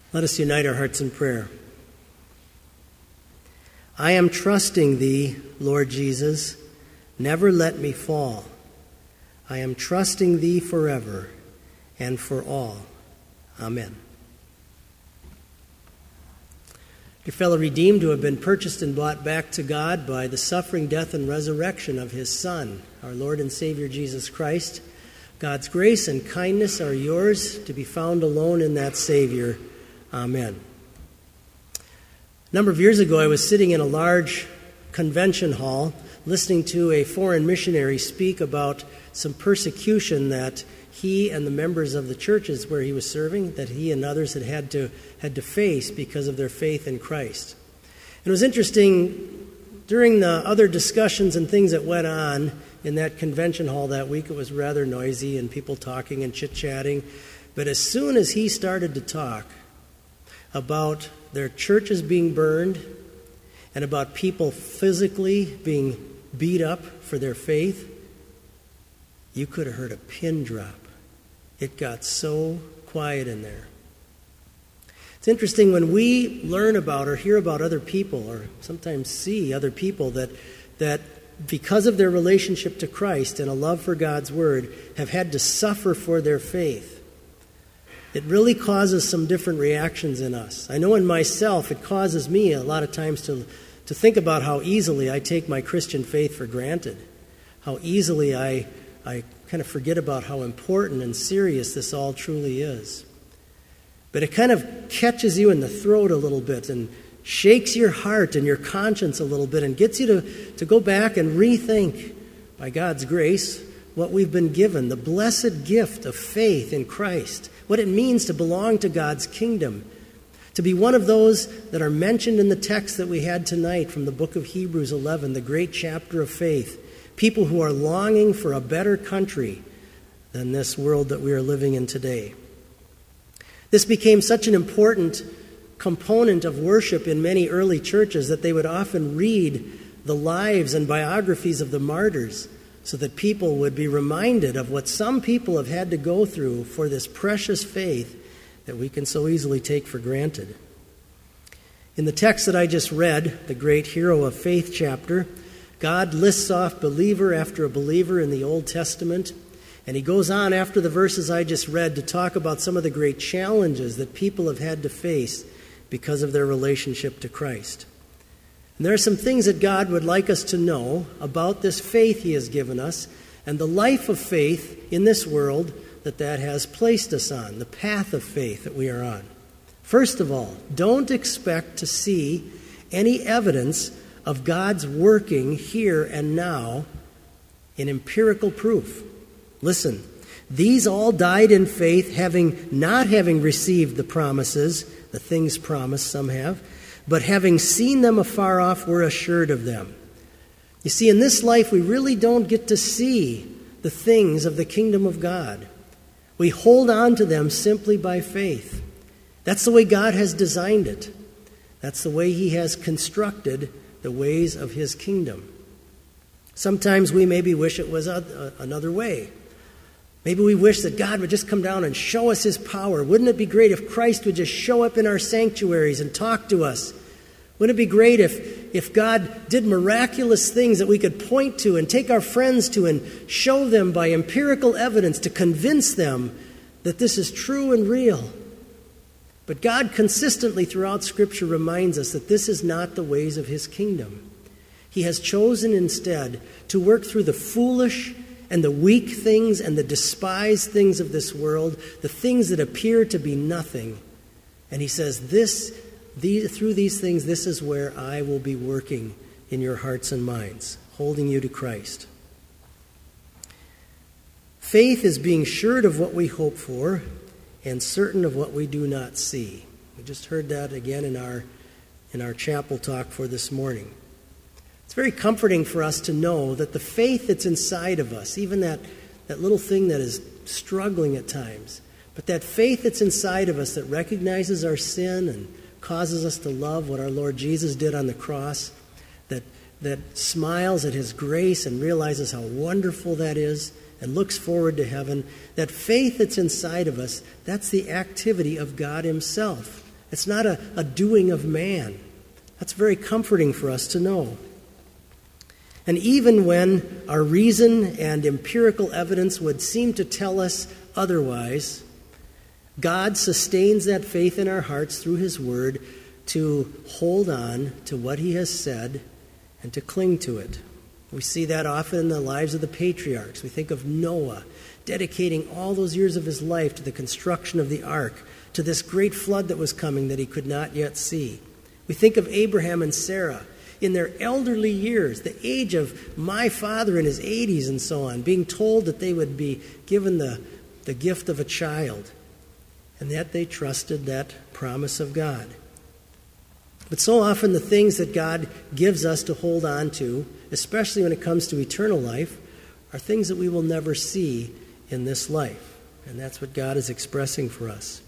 Let us unite our hearts in prayer. I am trusting Thee, Lord Jesus. Never let me fall. I am trusting Thee forever and for all. Amen. Dear fellow redeemed who have been purchased and bought back to God by the suffering, death, and resurrection of His Son, our Lord and Savior Jesus Christ, God's grace and kindness are yours to be found alone in that Savior. Amen. A number of years ago, I was sitting in a large convention hall listening to a foreign missionary speak about some persecution that he and the members of the churches where he was serving, that he and others had to face because of their faith in Christ. It was interesting, during the other discussions and things that went on in that convention hall that week, it was rather noisy and people talking and chit-chatting. But as soon as he started to talk about their churches being burned and about people physically being beat up for their faith, you could have heard a pin drop. It got so quiet in there. It's interesting when we learn about or hear about other people or sometimes see other people that because of their relationship to Christ and a love for God's Word have had to suffer for their faith. It really causes some different reactions in us. I know in myself it causes me a lot of times to think about how easily I take my Christian faith for granted, how easily I kind of forget about how important and serious this all truly is. But it kind of catches you in the throat a little bit and shakes your heart and your conscience a little bit and gets you to go back and rethink, by God's grace, what we've been given, the blessed gift of faith in Christ, what it means to belong to God's kingdom, to be one of those that are mentioned in the text that we had tonight from the book of Hebrews 11, the great chapter of faith, people who are longing for a better country than this world that we are living in today. This became such an important component of worship in many early churches that they would often read the lives and biographies of the martyrs so that people would be reminded of what some people have had to go through for this precious faith that we can so easily take for granted. In the text that I just read, the great Hero of Faith chapter, God lists off believer after a believer in the Old Testament, and he goes on after the verses I just read to talk about some of the great challenges that people have had to face because of their relationship to Christ. And there are some things that God would like us to know about this faith He has given us and the life of faith in this world that has placed us on, the path of faith that we are on. First of all, don't expect to see any evidence of God's working here and now in empirical proof. Listen, these all died in faith, not having received the promises, the things promised, some have, but having seen them afar off, were assured of them. You see, in this life, we really don't get to see the things of the kingdom of God. We hold on to them simply by faith. That's the way God has designed it. That's the way He has constructed the ways of His kingdom. Sometimes we maybe wish it was another way. Maybe we wish that God would just come down and show us His power. Wouldn't it be great if Christ would just show up in our sanctuaries and talk to us? Wouldn't it be great if God did miraculous things that we could point to and take our friends to and show them by empirical evidence to convince them that this is true and real? But God consistently throughout Scripture reminds us that this is not the ways of His kingdom. He has chosen instead to work through the foolish and the weak things and the despised things of this world, the things that appear to be nothing. And He says, through these things, this is where I will be working in your hearts and minds, holding you to Christ. Faith is being sure of what we hope for and certain of what we do not see. We just heard that again in our chapel talk for this morning. It's very comforting for us to know that the faith that's inside of us, even that little thing that is struggling at times, but that faith that's inside of us that recognizes our sin and causes us to love what our Lord Jesus did on the cross, that smiles at His grace and realizes how wonderful that is and looks forward to heaven, that faith that's inside of us, that's the activity of God Himself It's not a doing of man. That's very comforting for us to know. And even when our reason and empirical evidence would seem to tell us otherwise, God sustains that faith in our hearts through His Word to hold on to what He has said and to cling to it. We see that often in the lives of the patriarchs. We think of Noah dedicating all those years of his life to the construction of the ark, to this great flood that was coming that he could not yet see. We think of Abraham and Sarah in their elderly years, the age of my father in his 80s and so on, being told that they would be given the gift of a child. And yet they trusted that promise of God. But so often the things that God gives us to hold on to, especially when it comes to eternal life, are things that we will never see in this life. And that's what God is expressing for us.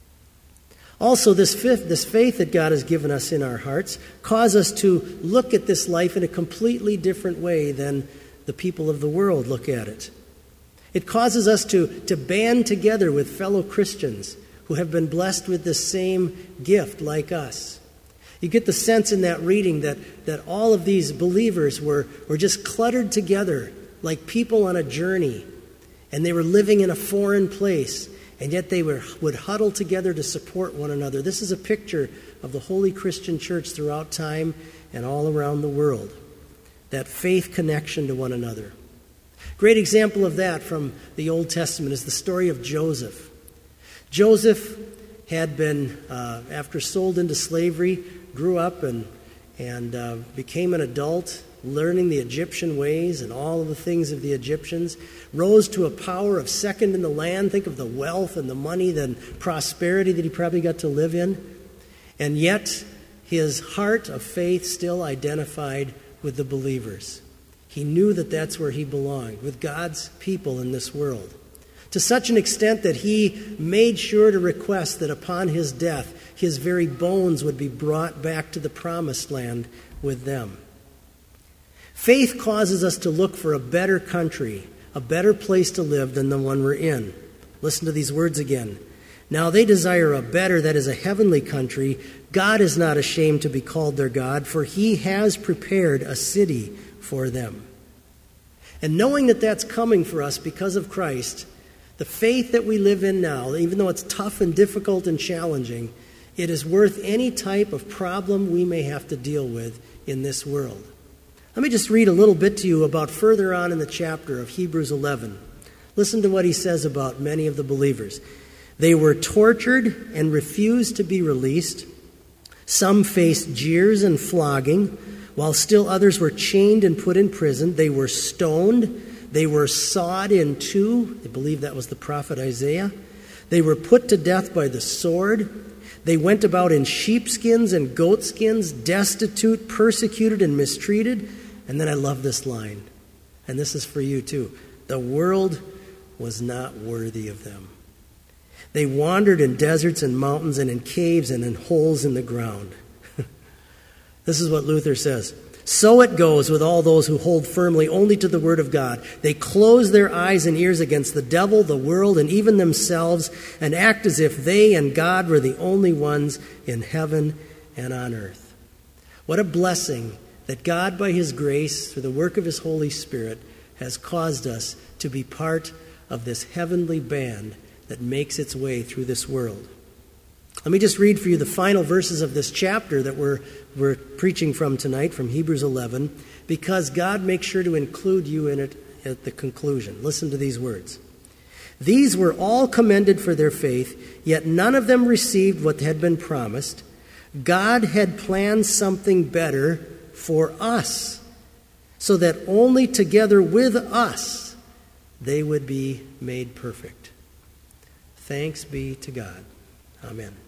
Also, this faith that God has given us in our hearts causes us to look at this life in a completely different way than the people of the world look at it. It causes us to band together with fellow Christians who have been blessed with the same gift like us. You get the sense in that reading that all of these believers were just cluttered together like people on a journey, and they were living in a foreign place. And yet they would huddle together to support one another. This is a picture of the holy Christian church throughout time and all around the world. That faith connection to one another. Great example of that from the Old Testament is the story of Joseph. Joseph had been, after sold into slavery, grew up and became an adult, learning the Egyptian ways and all of the things of the Egyptians, rose to a power of second in the land. Think of the wealth and the money and prosperity that he probably got to live in. And yet, his heart of faith still identified with the believers. He knew that that's where he belonged, with God's people in this world. To such an extent that he made sure to request that upon his death, his very bones would be brought back to the promised land with them. Faith causes us to look for a better country, a better place to live than the one we're in. Listen to these words again. Now they desire a better, that is a heavenly country. God is not ashamed to be called their God, for He has prepared a city for them. And knowing that that's coming for us because of Christ, the faith that we live in now, even though it's tough and difficult and challenging, it is worth any type of problem we may have to deal with in this world. Let me just read a little bit to you about further on in the chapter of Hebrews 11. Listen to what he says about many of the believers. They were tortured and refused to be released. Some faced jeers and flogging, while still others were chained and put in prison. They were stoned. They were sawed in two. I believe that was the prophet Isaiah. They were put to death by the sword. They went about in sheepskins and goatskins, destitute, persecuted, and mistreated. And then I love this line, and this is for you too. The world was not worthy of them. They wandered in deserts and mountains and in caves and in holes in the ground. This is what Luther says. So it goes with all those who hold firmly only to the word of God. They close their eyes and ears against the devil, the world, and even themselves, and act as if they and God were the only ones in heaven and on earth. What a blessing that God, by His grace, through the work of His Holy Spirit, has caused us to be part of this heavenly band that makes its way through this world. Let me just read for you the final verses of this chapter that we're preaching from tonight, from Hebrews 11, because God makes sure to include you in it at the conclusion. Listen to these words. These were all commended for their faith, yet none of them received what had been promised. God had planned something better for us, so that only together with us they would be made perfect. Thanks be to God. Amen.